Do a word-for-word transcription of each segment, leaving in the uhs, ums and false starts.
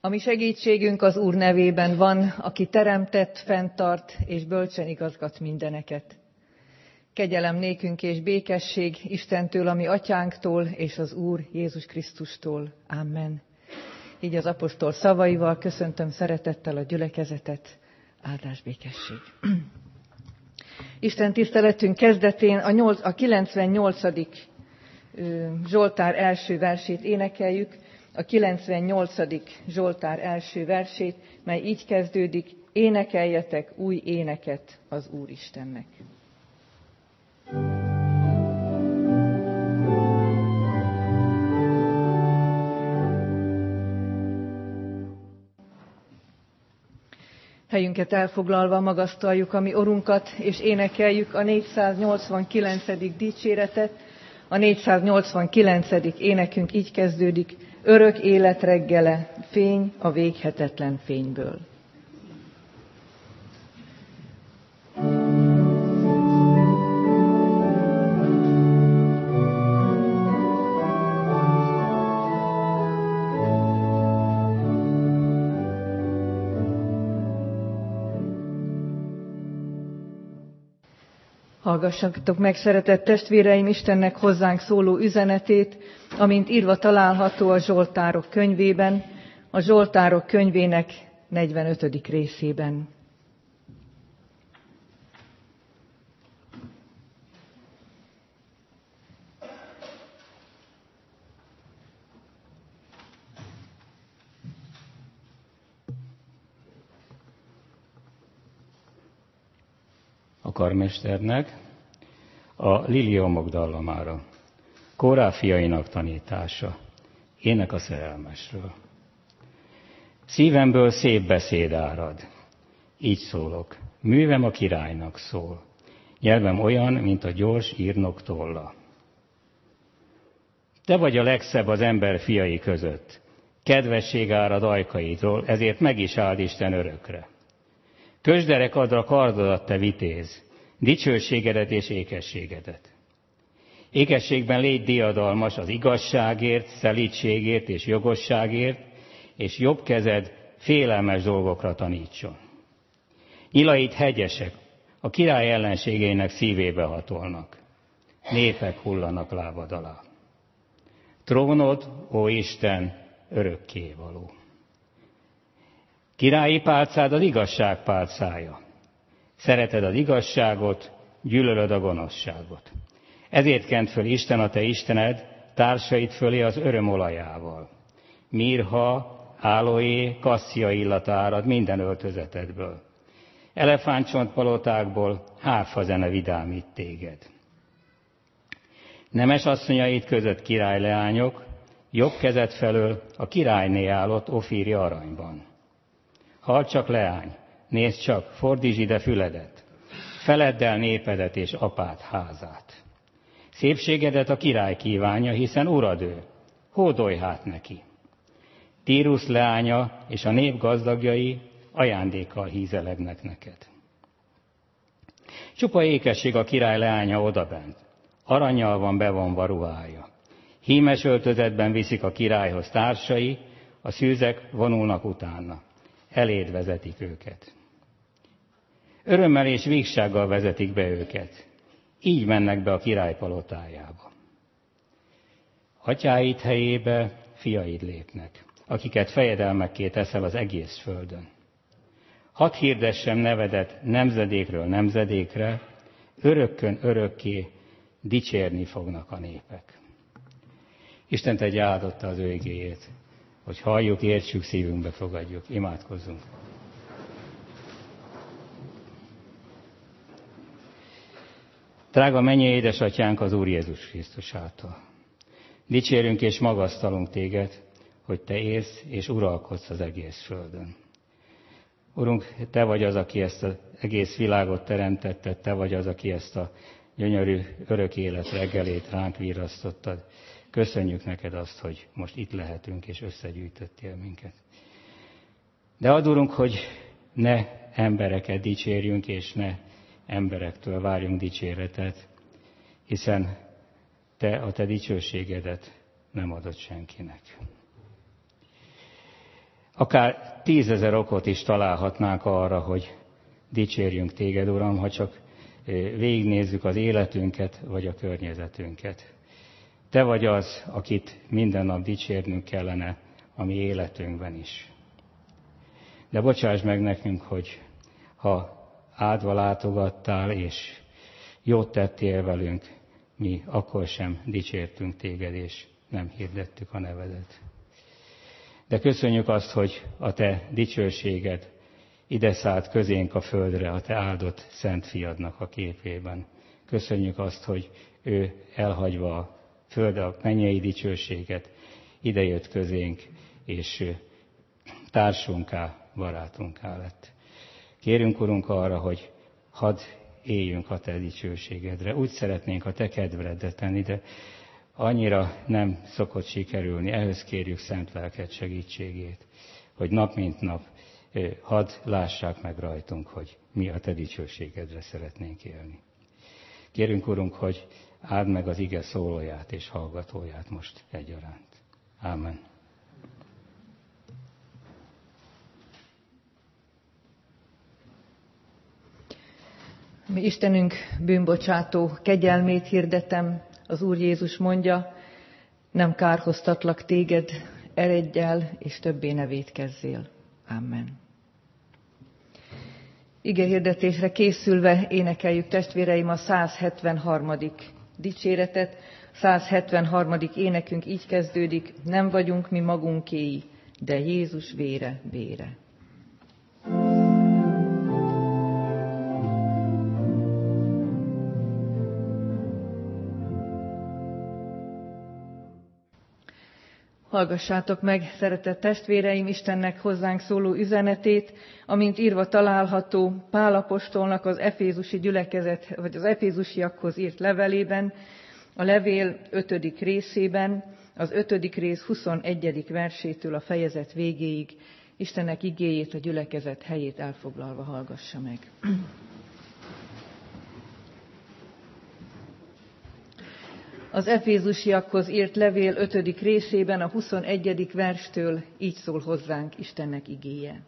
A mi segítségünk az Úr nevében van, aki teremtett, fenntart és bölcsen igazgat mindeneket. Kegyelem nékünk és békesség Istentől, a mi atyánktól és az Úr Jézus Krisztustól. Amen. Így az apostol szavaival köszöntöm szeretettel a gyülekezetet. Áldás, békesség. Isten tiszteletünk kezdetén a, nyolc, a kilencvennyolcadik Zsoltár első versét énekeljük. A kilencvennyolcadik Zsoltár első versét, mely így kezdődik: énekeljetek új éneket az Úristennek. Helyünket elfoglalva magasztaljuk a mi Urunkat, és énekeljük a négyszáznyolcvankilencedik dicséretet. A négyszáznyolcvankilencedik énekünk így kezdődik: örök élet reggele, fény a véghetetlen fényből. Hallgassatok meg, szeretett testvéreim, Istennek hozzánk szóló üzenetét, amint írva található a Zsoltárok könyvében, a Zsoltárok könyvének negyvenötödik részében. A karmesternek, a liliomok dallamára, Kórá fiainak tanítása, ének a szerelmesről. Szívemből szép beszéd árad, így szólok, művem a királynak szól, nyelvem olyan, mint a gyors írnok tolla. Te vagy a legszebb az ember fiai között, kedvesség árad ajkaidról, ezért meg is áld Isten örökre. Közderek adra kardodat, te vitéz, dicsőségedet és ékességedet. Ékességben légy diadalmas az igazságért, szelídségért és jogosságért, és jobb kezed félelmes dolgokra tanítson. Nyilaid hegyesek, a király ellenségeinek szívébe hatolnak. Népek hullanak lábad alá. Trónod, ó Isten, örökkévaló. Királyi pálcád az igazság pálcája. Szereted az igazságot, gyűlölöd a gonoszságot. Ezért kent föl Isten, a te Istened, társait fölé az öröm olajával. Mirha, áloé, kasszia illata árad minden öltözetedből. Elefántcsontpalotákból hárfa zene vidámít téged. Nemes asszonyaid között királyleányok, jobb kezed felől a királyné állott ofíri aranyban. Halld csak, leány, nézd csak, fordítsd ide füledet, feledd el népedet és apád házát. Szépségedet a király kívánja, hiszen urad ő, hódolj hát neki. Tírusz leánya és a nép gazdagjai ajándékkal hízelegnek neked. Csupa ékesség a király leánya odabent, arannyal van bevonva ruhája. Hímes öltözetben viszik a királyhoz társai, a szűzek vonulnak utána. Eléd vezetik őket. Örömmel és vígsággal vezetik be őket. Így mennek be a király palotájába. Atyáid helyébe fiaid lépnek, akiket fejedelmekké teszel az egész földön. Hadd hirdessem nevedet nemzedékről nemzedékre, örökkön örökké dicsérni fognak a népek. Isten tegye áldotta az ő igéjét, hogy halljuk, értsük, szívünkbe fogadjuk. Imádkozzunk. Drága mennyei édesatyánk az Úr Jézus Krisztus által. Dicsérünk és magasztalunk téged, hogy te élsz és uralkodsz az egész földön. Urunk, te vagy az, aki ezt az egész világot teremtette, te vagy az, aki ezt a gyönyörű örök élet reggelét ránk virrasztottad. Köszönjük neked azt, hogy most itt lehetünk, és összegyűjtöttél minket. De add, Urunk, hogy ne embereket dicsérjünk, és ne emberektől várjunk dicséretet, hiszen te a te dicsőségedet nem adod senkinek. Akár tízezer okot is találhatnánk arra, hogy dicsérjünk téged, Uram, ha csak végignézzük az életünket, vagy a környezetünket. Te vagy az, akit minden nap dicsérnünk kellene a mi életünkben is. De bocsáss meg nekünk, hogy ha áldva látogattál, és jót tettél velünk, mi akkor sem dicsértünk téged, és nem hirdettük a nevedet. De köszönjük azt, hogy a te dicsőséged ide szállt közénk a földre, a te áldott szent fiadnak a képében. Köszönjük azt, hogy ő elhagyva a föld, a mennyei dicsőséget, ide jött közénk, és társunká, barátunká lett. Kérünk, Urunk, arra, hogy hadd éljünk a te dicsőségedre. Úgy szeretnénk a te kedvedre tenni, de annyira nem szokott sikerülni. Ehhez kérjük szent lelked segítségét, hogy nap mint nap hadd lássák meg rajtunk, hogy mi a te dicsőségedre szeretnénk élni. Kérünk, Urunk, hogy áld meg az ige szólóját és hallgatóját most egyaránt. Ámen. Mi Istenünk bűnbocsátó kegyelmét hirdetem, az Úr Jézus mondja, nem kárhoztatlak téged, eredj el, és többé ne vétkezzél. Amen. Igehirdetésre készülve énekeljük, testvéreim, a száz hetvenharmadik dicséretet. száz hetvenharmadik énekünk így kezdődik, nem vagyunk mi magunkéi, de Jézus vére, vére. Hallgassátok meg, szeretett testvéreim, Istennek hozzánk szóló üzenetét, amint írva található Pál apostolnak az efézusi gyülekezet, vagy az efézusiakhoz írt levelében, a levél ötödik részében, az ötödik rész huszonegyedik versétől a fejezet végéig. Istennek igéjét, a gyülekezet helyét elfoglalva hallgassa meg. Az efézusiakhoz írt levél ötödik részében a huszonegyedik verstől így szól hozzánk Istennek igéje.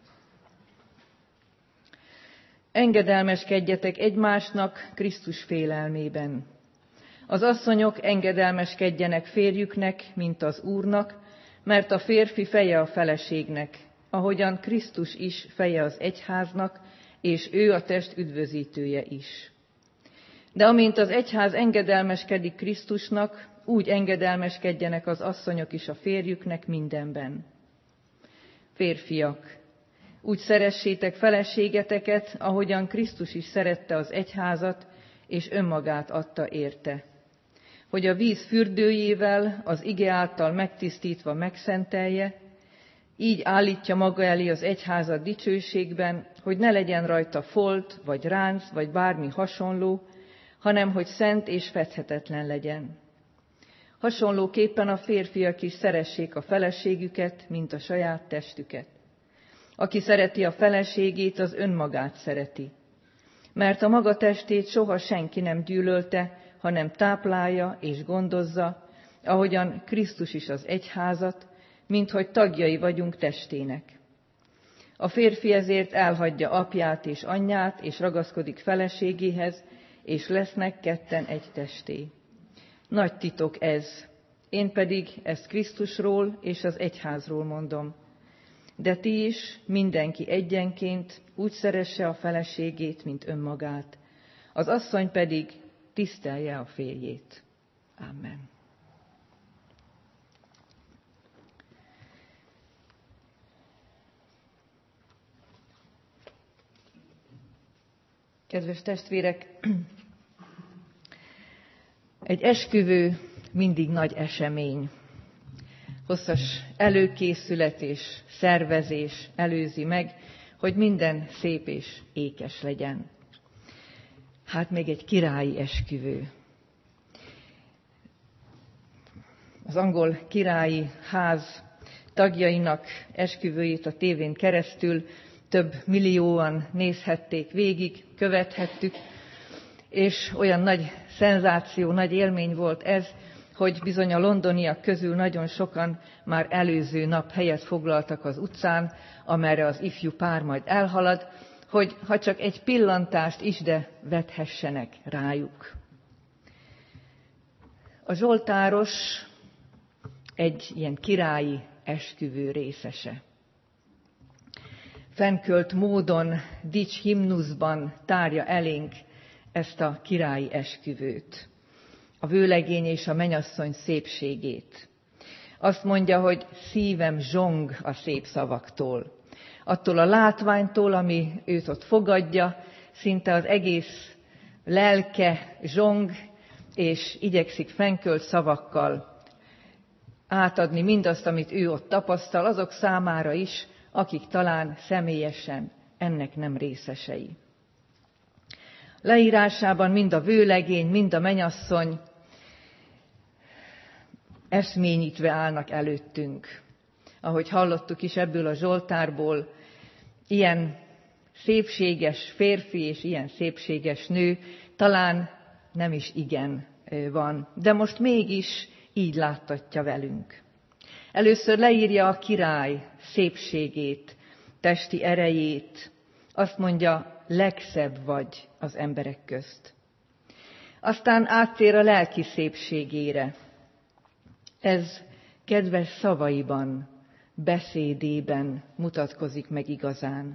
Engedelmeskedjetek egymásnak Krisztus félelmében. Az asszonyok engedelmeskedjenek férjüknek, mint az Úrnak, mert a férfi feje a feleségnek, ahogyan Krisztus is feje az egyháznak, és ő a test üdvözítője is. De amint az egyház engedelmeskedik Krisztusnak, úgy engedelmeskedjenek az asszonyok is a férjüknek mindenben. Férfiak, úgy szeressétek feleségeteket, ahogyan Krisztus is szerette az egyházat, és önmagát adta érte, hogy a víz fürdőjével, az ige által megtisztítva megszentelje, így állítja maga elé az egyházat dicsőségben, hogy ne legyen rajta folt, vagy ránc, vagy bármi hasonló, hanem hogy szent és fedhetetlen legyen. Hasonlóképpen a férfiak is szeressék a feleségüket, mint a saját testüket. Aki szereti a feleségét, az önmagát szereti. Mert a maga testét soha senki nem gyűlölte, hanem táplálja és gondozza, ahogyan Krisztus is az egyházat, minthogy tagjai vagyunk testének. A férfi ezért elhagyja apját és anyját, és ragaszkodik feleségéhez, és lesznek ketten egy testé. Nagy titok ez, én pedig ezt Krisztusról és az egyházról mondom. De ti is, mindenki egyenként úgy szeresse a feleségét, mint önmagát. Az asszony pedig tisztelje a férjét. Amen. Kedves testvérek, egy esküvő mindig nagy esemény. Hosszas előkészület és szervezés előzi meg, hogy minden szép és ékes legyen. Hát még egy királyi esküvő. Az angol királyi ház tagjainak esküvőjét a tévén keresztül több millióan nézhették végig, követhettük, és olyan nagy szenzáció, nagy élmény volt ez, hogy bizony a londoniak közül nagyon sokan már előző nap helyet foglaltak az utcán, amerre az ifjú pár majd elhalad, hogy ha csak egy pillantást is, de vethessenek rájuk. A zsoltáros egy ilyen királyi esküvő részese. Fennkölt módon, dics himnuszban tárja elénk ezt a királyi esküvőt, a vőlegény és a mennyasszony szépségét. Azt mondja, hogy szívem zsong a szép szavaktól. Attól a látványtól, ami őt ott fogadja, szinte az egész lelke zsong, és igyekszik fennkölt szavakkal átadni mindazt, amit ő ott tapasztal, azok számára is, akik talán személyesen ennek nem részesei. Leírásában mind a vőlegény, mind a mennyasszony eszményítve állnak előttünk. Ahogy hallottuk is ebből a zsoltárból, ilyen szépséges férfi és ilyen szépséges nő talán nem is igen van, de most mégis így láttatja velünk. Először leírja a király szépségét, testi erejét, azt mondja, legszebb vagy az emberek közt. Aztán áttér a lelki szépségére. Ez kedves szavaiban, beszédében mutatkozik meg igazán.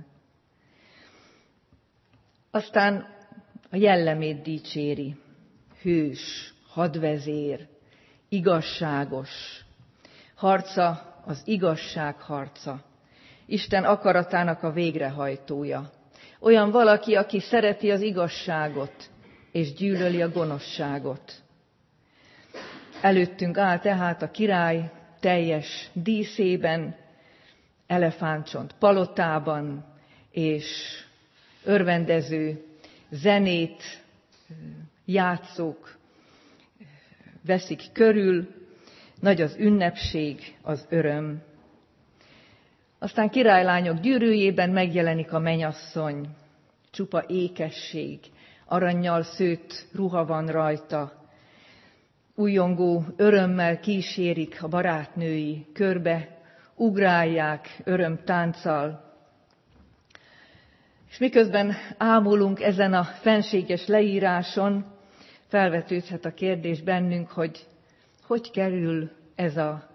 Aztán a jellemét dicséri. Hős, hadvezér, igazságos. Harca az igazság harca. Isten akaratának a végrehajtója. Olyan valaki, aki szereti az igazságot, és gyűlöli a gonoszságot. Előttünk áll tehát a király teljes díszében, elefántcsont palotában, és örvendező zenét játszók veszik körül, nagy az ünnepség, az öröm. Aztán királylányok gyűrűjében megjelenik a mennyasszony, csupa ékesség, arannyal szőtt ruha van rajta, újjongó örömmel kísérik a barátnői, körbe ugrálják örömtánccal. És miközben ámulunk ezen a fenséges leíráson, felvetődhet a kérdés bennünk, hogy hogy kerül ez a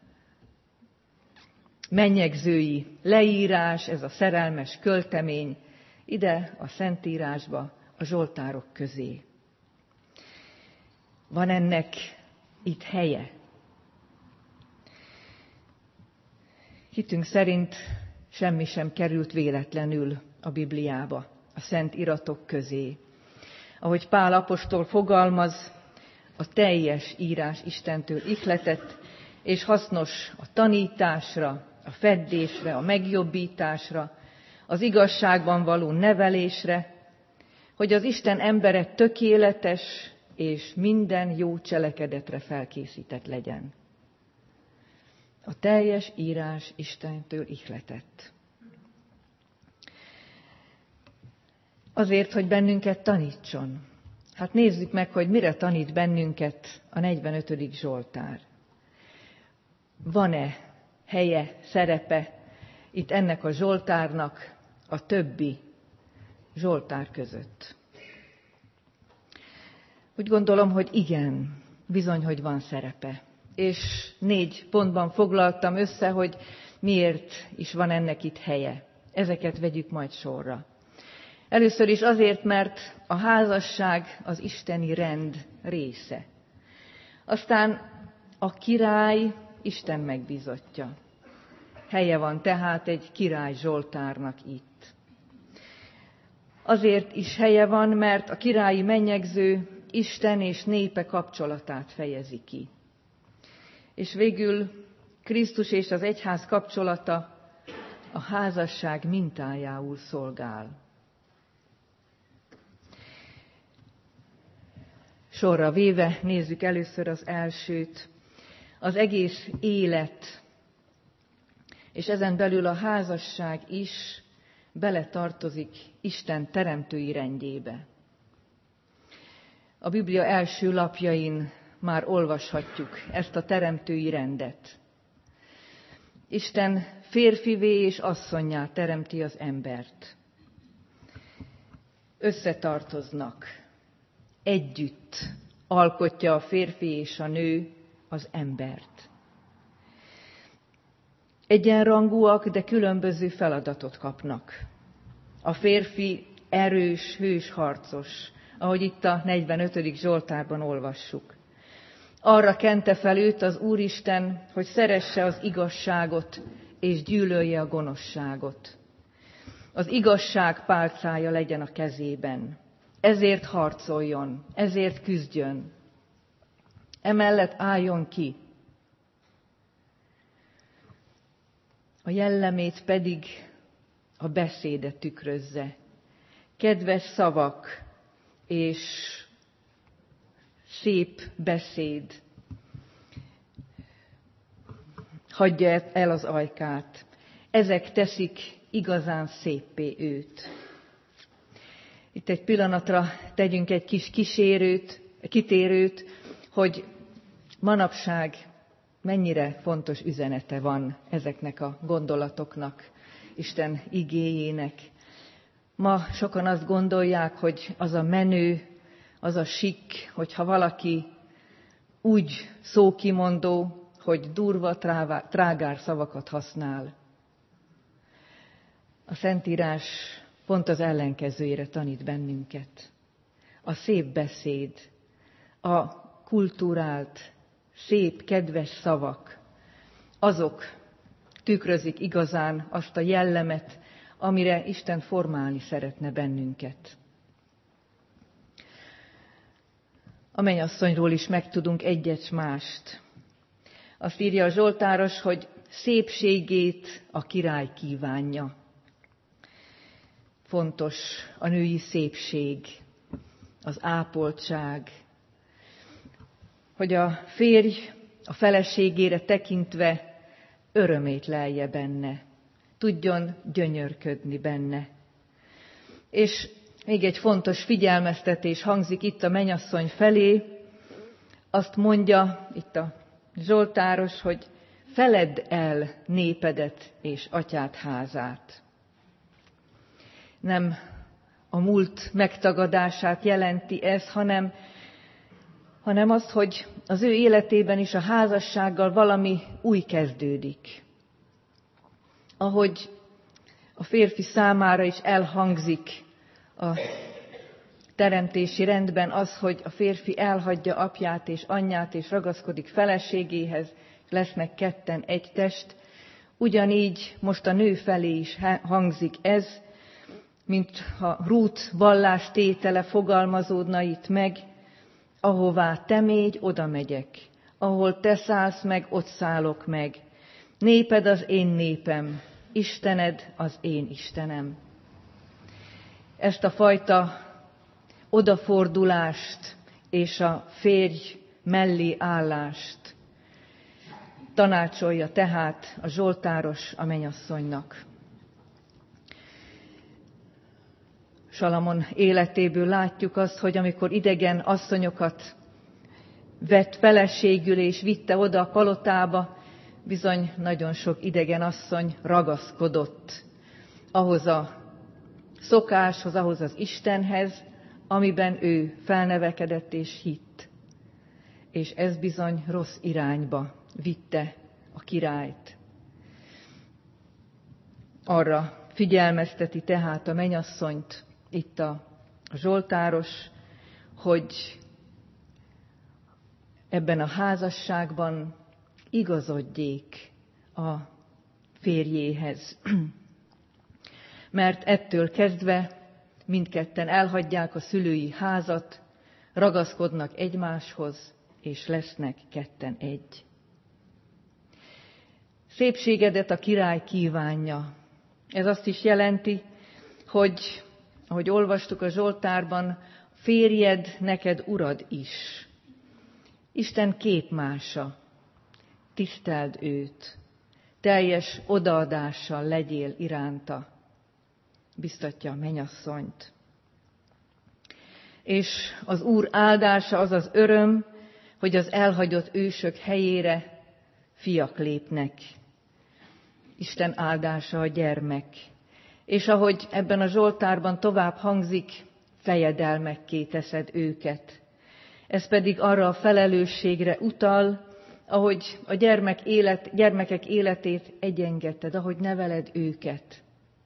mennyegzői leírás, ez a szerelmes költemény ide a Szentírásba, a zsoltárok közé. Van ennek itt helye? Hitünk szerint semmi sem került véletlenül a Bibliába, a szent iratok közé. Ahogy Pál apostol fogalmaz, a teljes írás Istentől ihletett, és hasznos a tanításra, a feddésre, a megjobbításra, az igazságban való nevelésre, hogy az Isten embere tökéletes és minden jó cselekedetre felkészített legyen. A teljes írás Istentől ihletett. Azért, hogy bennünket tanítson. Hát nézzük meg, hogy mire tanít bennünket a negyvenötödik Zsoltár. Van-e helye, szerepe itt ennek a Zsoltárnak a többi Zsoltár között? Úgy gondolom, hogy igen, bizony, hogy van szerepe. És négy pontban foglaltam össze, hogy miért is van ennek itt helye. Ezeket vegyük majd sorra. Először is azért, mert a házasság az isteni rend része. Aztán a király Isten megbízottja. Helye van tehát egy király Zsoltárnak itt. Azért is helye van, mert a királyi mennyegző Isten és népe kapcsolatát fejezi ki. És végül Krisztus és az egyház kapcsolata a házasság mintájául szolgál. Sorra véve nézzük először az elsőt. Az egész élet, és ezen belül a házasság is beletartozik Isten teremtői rendjébe. A Biblia első lapjain már olvashatjuk ezt a teremtői rendet. Isten férfivé és asszonnyá teremti az embert. Összetartoznak, együtt alkotja a férfi és a nő az embert. Egyenrangúak, de különböző feladatot kapnak. A férfi erős, hős harcos, ahogy itt a negyvenötödik Zsoltárban olvassuk. Arra kente fel őt az Úristen, hogy szeresse az igazságot, és gyűlölje a gonoszságot. Az igazság pálcája legyen a kezében. Ezért harcoljon, ezért küzdjön. Emellett álljon ki. A jellemét pedig a beszéde tükrözze. Kedves szavak és szép beszéd hagyja el az ajkát. Ezek teszik igazán széppé őt. Itt egy pillanatra tegyünk egy kis kísérőt, kitérőt, hogy manapság mennyire fontos üzenete van ezeknek a gondolatoknak, Isten igéjének. Ma sokan azt gondolják, hogy az a menő, az a sik, hogyha valaki úgy szókimondó, hogy durva, trágár szavakat használ. A Szentírás pont az ellenkezőjére tanít bennünket. A szép beszéd, a kulturált, szép, kedves szavak, azok tükrözik igazán azt a jellemet, amire Isten formálni szeretne bennünket. A mennyasszonyról is megtudunk egyet mást. Azt írja a Zsoltáros, hogy szépségét a király kívánja. Fontos a női szépség, az ápoltság, hogy a férj a feleségére tekintve örömét lelje benne, tudjon gyönyörködni benne. És még egy fontos figyelmeztetés hangzik itt a mennyasszony felé, azt mondja itt a Zsoltáros, hogy feledd el népedet és atyád házát. Nem a múlt megtagadását jelenti ez, hanem, hanem azt, hogy az ő életében is a házassággal valami új kezdődik. Ahogy a férfi számára is elhangzik a teremtési rendben az, hogy a férfi elhagyja apját és anyját, és ragaszkodik feleségéhez, lesznek ketten egy test, ugyanígy most a nő felé is hangzik ez, mint ha Rút vallástétele fogalmazódna itt meg, ahová te mégy, oda megyek, ahol te szállsz meg, ott szállok meg. Néped az én népem, Istened az én Istenem. Ezt a fajta odafordulást és a férj mellé állást tanácsolja tehát a Zsoltáros a mennyasszonynak. Salamon életéből látjuk azt, hogy amikor idegen asszonyokat vett feleségül és vitte oda a palotába, bizony nagyon sok idegen asszony ragaszkodott ahhoz a szokáshoz, ahhoz az Istenhez, amiben ő felnevekedett és hitt. És ez bizony rossz irányba vitte a királyt. Arra figyelmezteti tehát a mennyasszonyt itt a Zsoltáros, hogy ebben a házasságban igazodjék a férjéhez. Mert ettől kezdve mindketten elhagyják a szülői házat, ragaszkodnak egymáshoz, és lesznek ketten egy. Szépségedet a király kívánja. Ez azt is jelenti, hogy, ahogy olvastuk a Zsoltárban, férjed neked urad is. Isten képmása, tiszteld őt, teljes odaadással legyél iránta, biztatja a mennyasszonyt. És az Úr áldása az az öröm, hogy az elhagyott ősök helyére fiak lépnek. Isten áldása a gyermek. És ahogy ebben a Zsoltárban tovább hangzik, fejedelmekké teszed őket. Ez pedig arra a felelősségre utal, ahogy a gyermek élet, gyermekek életét egyengedted, ahogy neveled őket.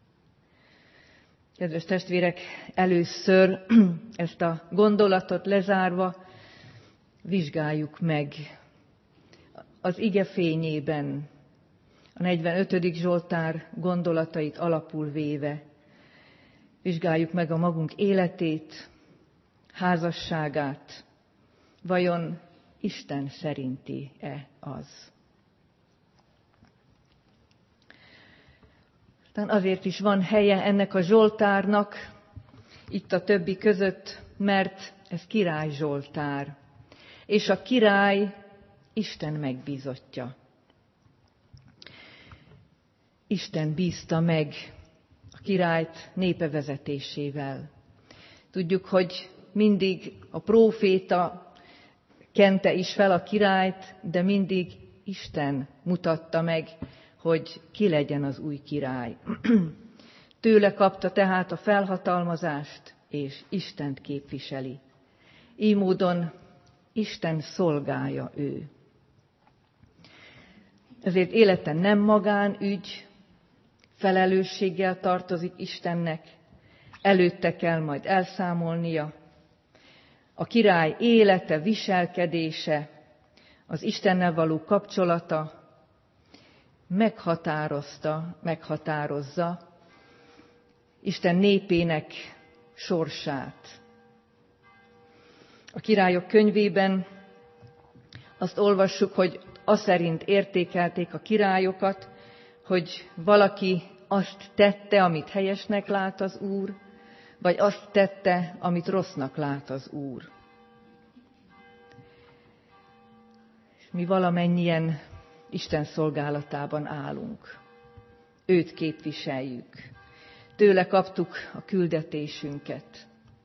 Kedves testvérek, először ezt a gondolatot lezárva vizsgáljuk meg az ige fényében, a negyvenötödik Zsoltár gondolatait alapul véve. Vizsgáljuk meg a magunk életét, házasságát. Vajon Isten szerinti-e az? Aztán azért is van helye ennek a Zsoltárnak, itt a többi között, mert ez király Zsoltár. És a király Isten megbízottja. Isten bízta meg a királyt népe vezetésével. Tudjuk, hogy mindig a próféta kente is fel a királyt, de mindig Isten mutatta meg, hogy ki legyen az új király. Tőle kapta tehát a felhatalmazást, és Istent képviseli. Így módon Isten szolgálja ő. Ezért élete nem magánügy, felelősséggel tartozik Istennek, előtte kell majd elszámolnia. A király élete, viselkedése, az Istennel való kapcsolata meghatározta, meghatározza Isten népének sorsát. A Királyok könyvében azt olvassuk, hogy aszerint értékelték a királyokat, hogy valaki azt tette, amit helyesnek lát az Úr, vagy azt tette, amit rossznak lát az Úr. És mi valamennyien Isten szolgálatában állunk. Őt képviseljük. Tőle kaptuk a küldetésünket.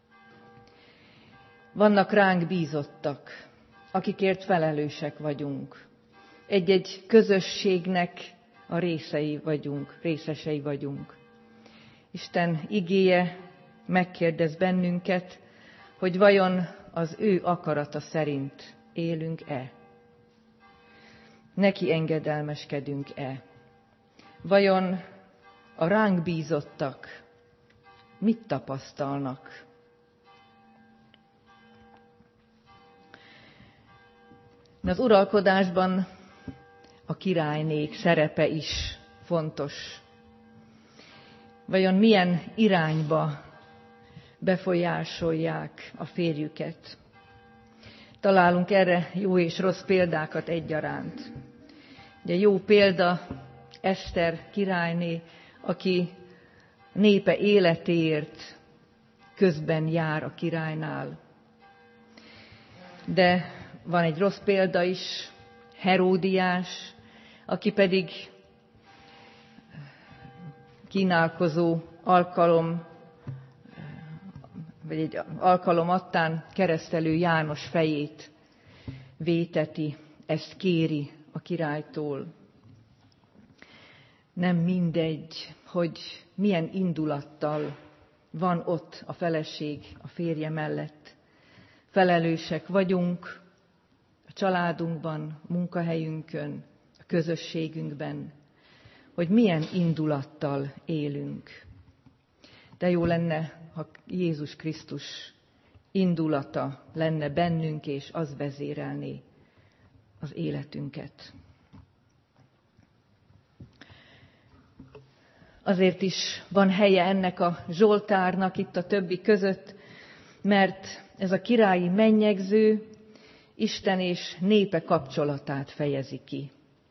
Vannak ránk bízottak, akikért felelősek vagyunk. Egy-egy közösségnek a részei vagyunk, részesei vagyunk. Isten igéje megkérdez bennünket, hogy vajon az ő akarata szerint élünk-e? Neki engedelmeskedünk-e? Vajon a ránk bízottak mit tapasztalnak? Az uralkodásban a királynék szerepe is fontos. Vajon milyen irányba befolyásolják a férjüket? Találunk erre jó és rossz példákat egyaránt. Ugye jó példa Eszter királyné, aki népe életéért közben jár a királynál. De van egy rossz példa is, Heródiás, aki pedig kínálkozó alkalom, vagy egy alkalom adtán keresztelő János fejét véteti, ezt kéri a királytól. Nem mindegy, hogy milyen indulattal van ott a feleség a férje mellett. Felelősek vagyunk a családunkban, munkahelyünkön, a közösségünkben, hogy milyen indulattal élünk. De jó lenne, ha Jézus Krisztus indulata lenne bennünk, és az vezérelné az életünket. Azért is van helye ennek a Zsoltárnak itt a többi között, mert ez a királyi mennyegző Isten és népe kapcsolatát fejezi ki.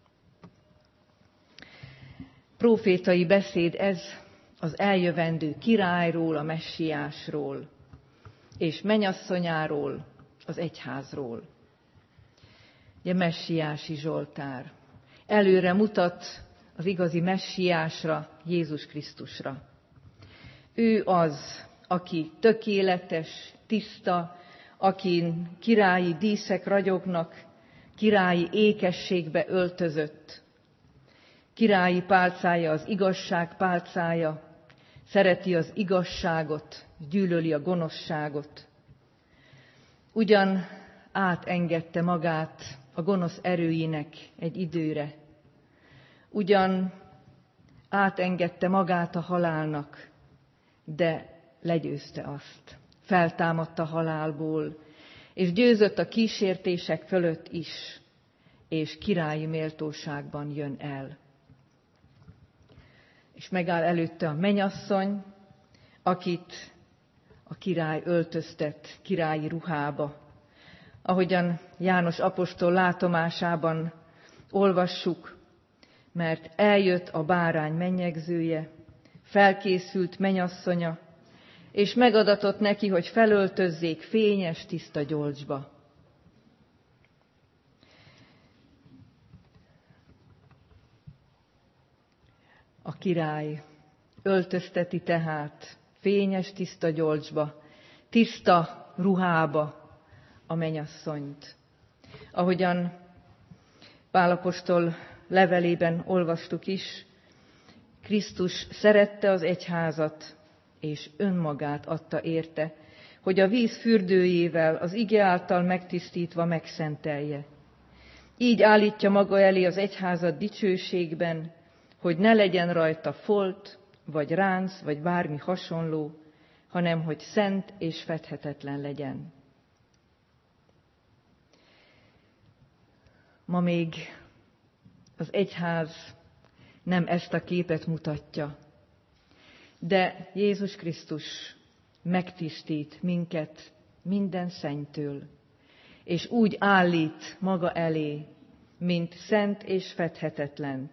Prófétai beszéd ez az eljövendő királyról, a messiásról, és mennyasszonyáról, az egyházról. Ugye messiási Zsoltár. Előre mutat az igazi messiásra, Jézus Krisztusra. Ő az, aki tökéletes, tiszta, akin királyi díszek ragyognak, királyi ékességbe öltözött. Királyi pálcája az igazság pálcája, szereti az igazságot, gyűlöli a gonoszságot. Ugyan átengedte magát a gonosz erőinek egy időre, ugyan átengedte magát a halálnak, de legyőzte azt. Feltámadt a halálból, és győzött a kísértések fölött is, és királyi méltóságban jön el. És megáll előtte a mennyasszony, akit a király öltöztet királyi ruhába. Ahogyan János apostol látomásában olvassuk, mert eljött a bárány mennyegzője, felkészült mennyasszonya, és megadatott neki, hogy felöltözzék fényes, tiszta gyolcsba. A király öltözteti tehát fényes, tiszta gyolcsba, tiszta ruhába a mennyasszonyt. Ahogyan Pál apostol levelében olvastuk is, Krisztus szerette az egyházat, és önmagát adta érte, hogy a víz fürdőjével, az ige által megtisztítva megszentelje. Így állítja maga elé az egyházat dicsőségben, hogy ne legyen rajta folt, vagy ránc, vagy bármi hasonló, hanem hogy szent és fedhetetlen legyen. Ma még az egyház nem ezt a képet mutatja, de Jézus Krisztus megtisztít minket minden szennytől, és úgy állít maga elé, mint szent és fedhetetlen.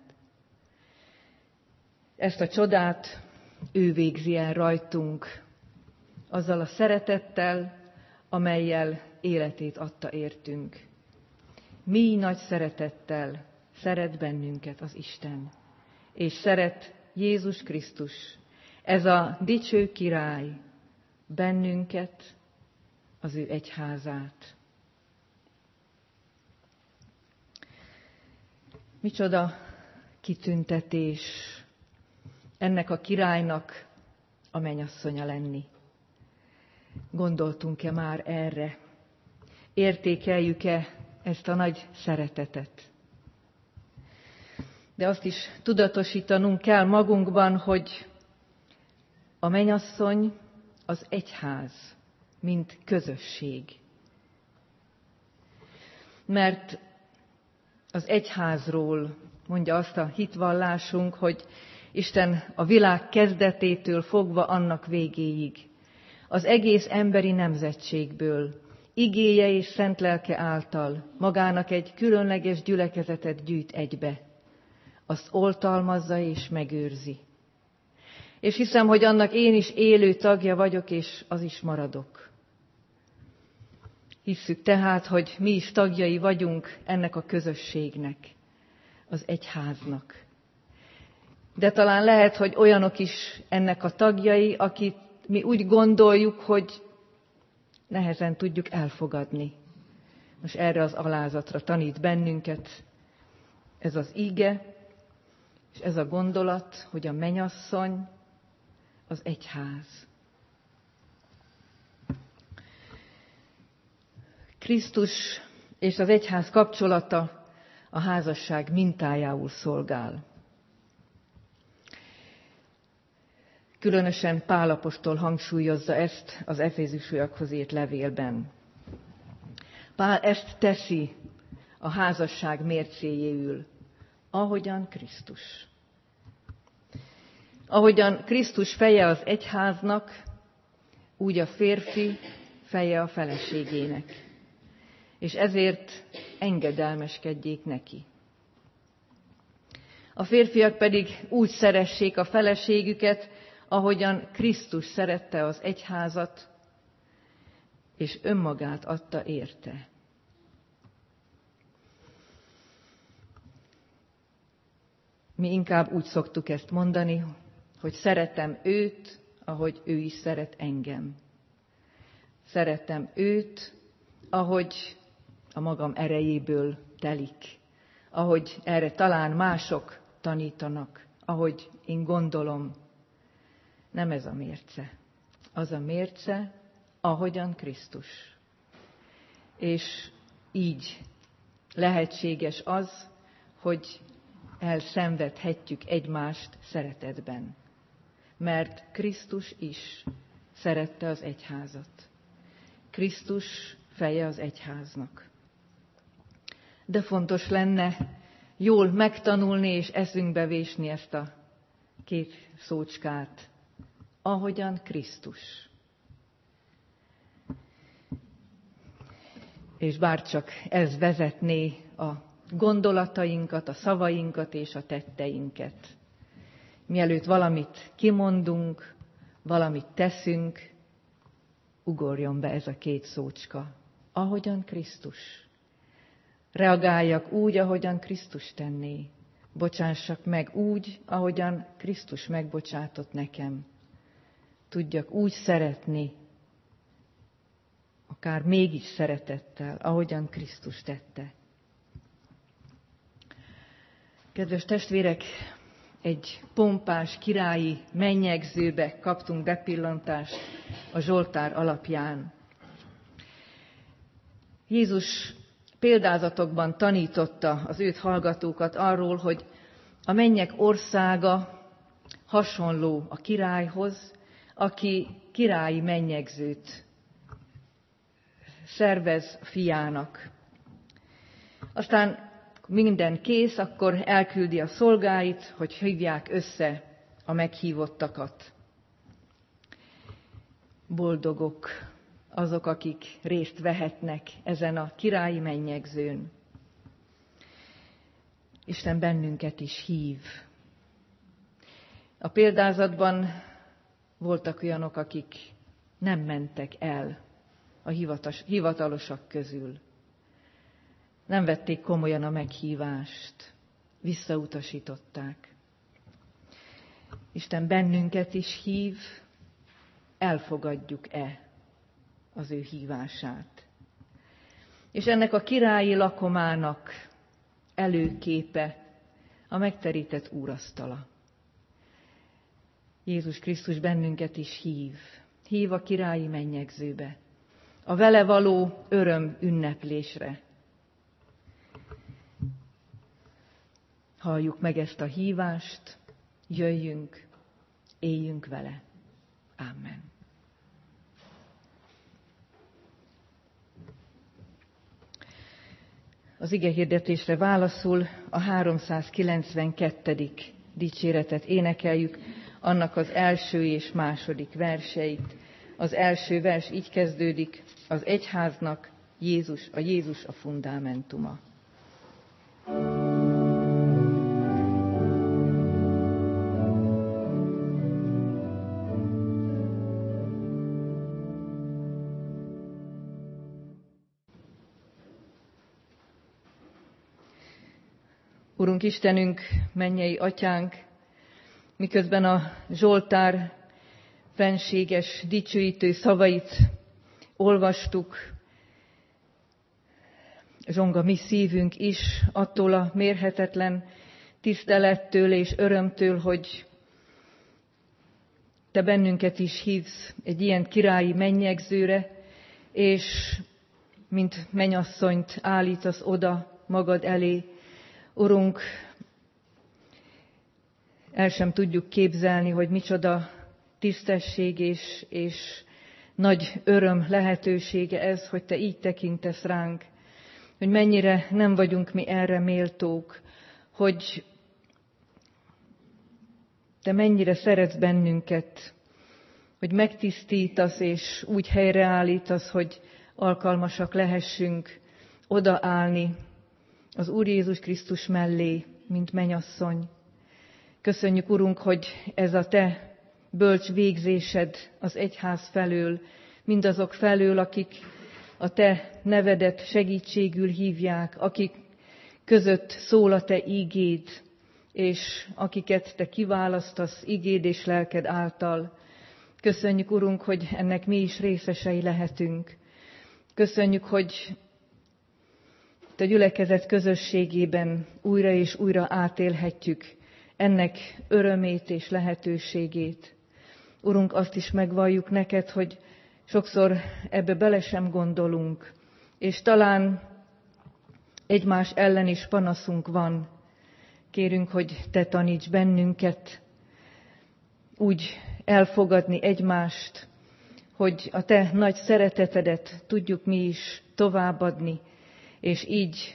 Ezt a csodát ő végzi el rajtunk, azzal a szeretettel, amellyel életét adta értünk. Mi nagy szeretettel szeret bennünket az Isten, és szeret Jézus Krisztus, ez a dicső király, bennünket, az ő egyházát. Micsoda kitüntetés ennek a királynak a mennyasszonya lenni. Gondoltunk-e már erre? Értékeljük-e ezt a nagy szeretetet? De azt is tudatosítanunk kell magunkban, hogy a mennyasszony az egyház, mint közösség. Mert az egyházról mondja azt a hitvallásunk, hogy Isten a világ kezdetétől fogva annak végéig, az egész emberi nemzetségből, igéje és szent lelke által magának egy különleges gyülekezetet gyűjt egybe, azt oltalmazza és megőrzi. És hiszem, hogy annak én is élő tagja vagyok, és az is maradok. Hisszük tehát, hogy mi is tagjai vagyunk ennek a közösségnek, az egyháznak. De talán lehet, hogy olyanok is ennek a tagjai, akit mi úgy gondoljuk, hogy nehezen tudjuk elfogadni. Most erre az alázatra tanít bennünket ez az ige, és ez a gondolat, hogy a mennyasszony az egyház. Krisztus és az egyház kapcsolata a házasság mintájául szolgál. Különösen Pál apostol hangsúlyozza ezt az Efézusiakhoz írt levélben. Pál ezt teszi a házasság mércéjéül, ahogyan Krisztus. Ahogyan Krisztus feje az egyháznak, úgy a férfi feje a feleségének. És ezért engedelmeskedjék neki. A férfiak pedig úgy szeressék a feleségüket, ahogyan Krisztus szerette az egyházat, és önmagát adta érte. Mi inkább úgy szoktuk ezt mondani, hogy szeretem őt, ahogy ő is szeret engem. Szeretem őt, ahogy a magam erejéből telik, ahogy erre talán mások tanítanak, ahogy én gondolom. Nem ez a mérce. Az a mérce, ahogyan Krisztus. És így lehetséges az, hogy elszenvedhetjük egymást szeretetben. Mert Krisztus is szerette az egyházat. Krisztus feje az egyháznak. De fontos lenne jól megtanulni és eszünkbe vésni ezt a két szócskát, ahogyan Krisztus. És bárcsak ez vezetné a gondolatainkat, a szavainkat és a tetteinket. Mielőtt valamit kimondunk, valamit teszünk, ugorjon be ez a két szócska, ahogyan Krisztus. Reagáljak úgy, ahogyan Krisztus tenné. Bocsássak meg úgy, ahogyan Krisztus megbocsátott nekem. Tudjak úgy szeretni, akár mégis szeretettel, ahogyan Krisztus tette. Kedves testvérek, egy pompás királyi mennyegzőbe kaptunk bepillantást a Zsoltár alapján. Jézus példázatokban tanította az őt hallgatókat arról, hogy a mennyek országa hasonló a királyhoz, aki királyi mennyegzőt szervez fiának. Aztán minden kész, akkor elküldi a szolgáit, hogy hívják össze a meghívottakat. Boldogok azok, akik részt vehetnek ezen a királyi mennyegzőn. Isten bennünket is hív. A példázatban voltak olyanok, akik nem mentek el a hivatalosak közül. Nem vették komolyan a meghívást, visszautasították. Isten bennünket is hív, elfogadjuk-e az ő hívását. És ennek a királyi lakomának előképe a megterített úrasztala. Jézus Krisztus bennünket is hív, hív a királyi mennyegzőbe, a vele való öröm ünneplésre. Halljuk meg ezt a hívást, jöjjünk, éljünk vele. Amen. Az igehirdetésre válaszul a háromszázkilencvenkettedik dicséretet énekeljük, annak az első és második verseit. Az első vers így kezdődik, az egyháznak Jézus, a Jézus a fundamentuma. Urunk Istenünk, mennyei Atyánk, miközben a Zsoltár fenséges, dicsőítő szavait olvastuk, zsong mi szívünk is attól a mérhetetlen tisztelettől és örömtől, hogy Te bennünket is hívsz egy ilyen királyi mennyegzőre, és mint mennyasszonyt állítasz oda magad elé. Urunk, el sem tudjuk képzelni, hogy micsoda tisztesség és, és nagy öröm lehetősége ez, hogy Te így tekintesz ránk, hogy mennyire nem vagyunk mi erre méltók, hogy Te mennyire szeretsz bennünket, hogy megtisztítasz és úgy helyreállítasz, hogy alkalmasak lehessünk odaállni az Úr Jézus Krisztus mellé, mint mennyasszony. Köszönjük, Urunk, hogy ez a Te bölcs végzésed az egyház felől, mindazok felől, akik a Te nevedet segítségül hívják, akik között szól a Te ígéd, és akiket Te kiválasztasz ígéd és lelked által. Köszönjük, Urunk, hogy ennek mi is részesei lehetünk. Köszönjük, hogy a gyülekezet közösségében újra és újra átélhetjük ennek örömét és lehetőségét. Urunk, azt is megvalljuk neked, hogy sokszor ebbe bele sem gondolunk, és talán egymás ellen is panaszunk van. Kérünk, hogy te taníts bennünket úgy elfogadni egymást, hogy a te nagy szeretetedet tudjuk mi is továbbadni, és így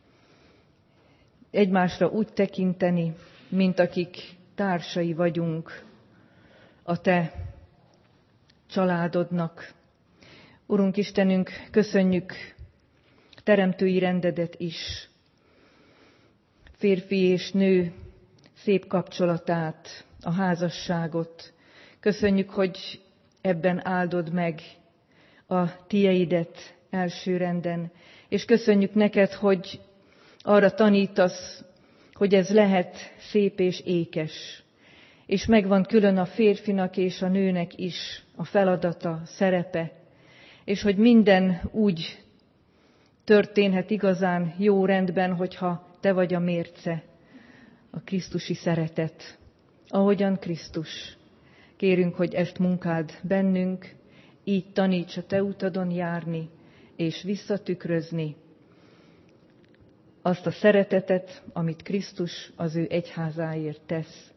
egymásra úgy tekinteni, mint akik társai vagyunk a te családodnak. Urunk Istenünk, köszönjük teremtői rendedet is, férfi és nő szép kapcsolatát, a házasságot. Köszönjük, hogy ebben áldod meg a tieidet elsőrenden, és köszönjük neked, hogy arra tanítasz, hogy ez lehet szép és ékes, és megvan külön a férfinak és a nőnek is a feladata, szerepe, és hogy minden úgy történhet igazán jó rendben, hogyha te vagy a mérce, a krisztusi szeretet, ahogyan Krisztus. Kérünk, hogy ezt munkáld bennünk, így taníts a te utadon járni, és visszatükrözni azt a szeretetet, amit Krisztus az ő egyházáért tesz.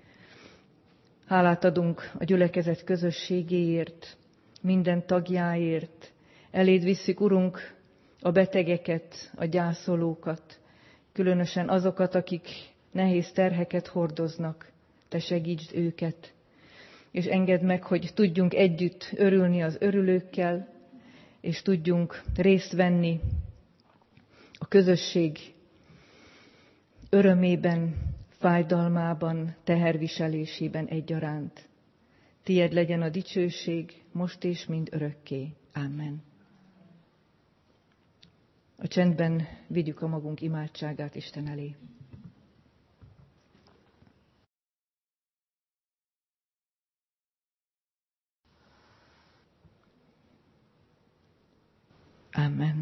Hálát adunk a gyülekezet közösségéért, minden tagjáért. Eléd visszük, Urunk, a betegeket, a gyászolókat, különösen azokat, akik nehéz terheket hordoznak. Te segítsd őket, és engedd meg, hogy tudjunk együtt örülni az örülőkkel, és tudjunk részt venni a közösség örömében, fájdalmában, teherviselésében egyaránt. Tied legyen a dicsőség, most és mind örökké. Amen. A csendben vigyük a magunk imádságát Isten elé. Amen.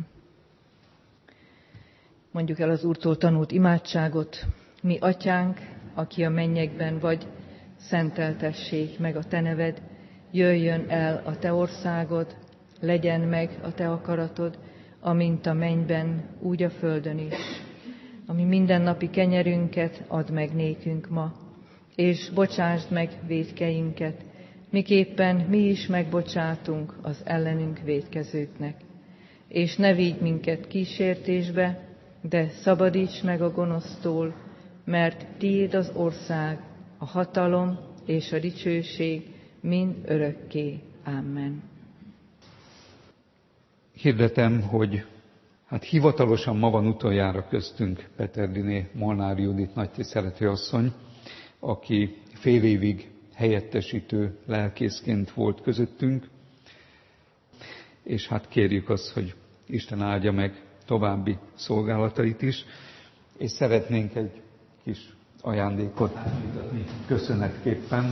Mondjuk el az Úrtól tanult imádságot. Mi atyánk, aki a mennyekben vagy, szenteltessék meg a te neved, jöjjön el a te országod, legyen meg a te akaratod, amint a mennyben, úgy a földön is. Ami mindennapi kenyerünket add meg nékünk ma, és bocsásd meg vétkeinket, miképpen mi is megbocsátunk az ellenünk vétkezőknek. És ne vigy minket kísértésbe, de szabadíts meg a gonosztól, mert tiéd az ország, a hatalom és a dicsőség mind örökké. Amen. Hirdetem, hogy hát hivatalosan ma van utoljára köztünk Peterdiné Molnár Judit nagytiszteletű asszony, aki fél évig helyettesítő lelkészként volt közöttünk, és hát kérjük azt, hogy Isten áldja meg további szolgálatait is, és szeretnénk egy kis ajándékot mutatni köszönetképpen.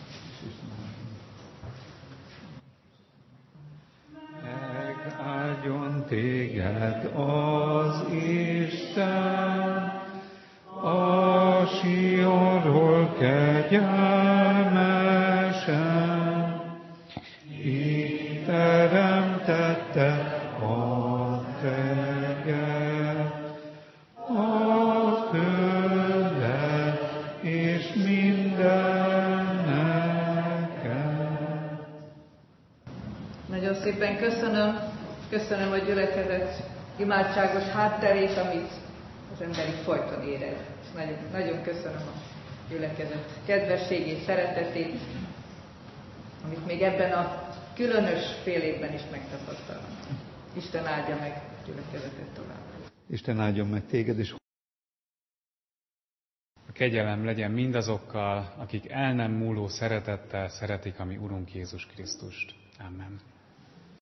Megáldjon téged az Isten, a Sionról kegyelmesen, így teremtette a teget, a földet és mindenneket. Nagyon szépen köszönöm, köszönöm a gyülekezet imádságos hátterét, amit az ember itt folyton érez. És nagyon, nagyon köszönöm a gyülekezet kedvességét, szeretetét, amit még ebben a különös fél évben is megtapasztalunk. Isten áldja meg a gyülekezetet tovább. Isten áldjon meg téged, és a kegyelem legyen mindazokkal, akik el nem múló szeretettel szeretik a mi Urunk Jézus Krisztust. Amen.